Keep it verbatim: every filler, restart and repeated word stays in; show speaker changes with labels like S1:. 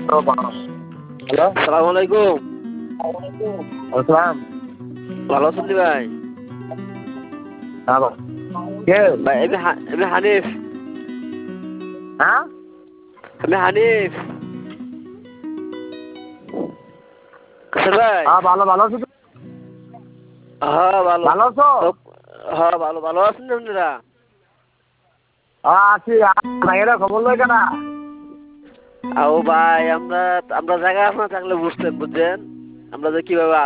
S1: Hello,
S2: সালামু আলাইকুম।
S1: আসসালাম।
S2: ভালো আছেন নি ভাই?
S1: হ্যাঁ ভাই। কে?
S2: ভাই আমি হা- আমি হানিফ।
S1: হ্যাঁ?
S2: আমি হানিফ। কাসের ভাই?
S1: হ্যাঁ, ভালো ভালো আছো তো?
S2: হ্যাঁ ভালো।
S1: ভালো আছো?
S2: তো- হ্যাঁ ভালো ভালো আছেন না আপনারা?
S1: হ্যাঁ আছি। ভাইয়েরা খবর লয় কেনা?
S2: আও ভাই আমরা আমরা জায়গা আছে না থাকলে বুঝতেন বুঝছেন আমরা যে কিভাবে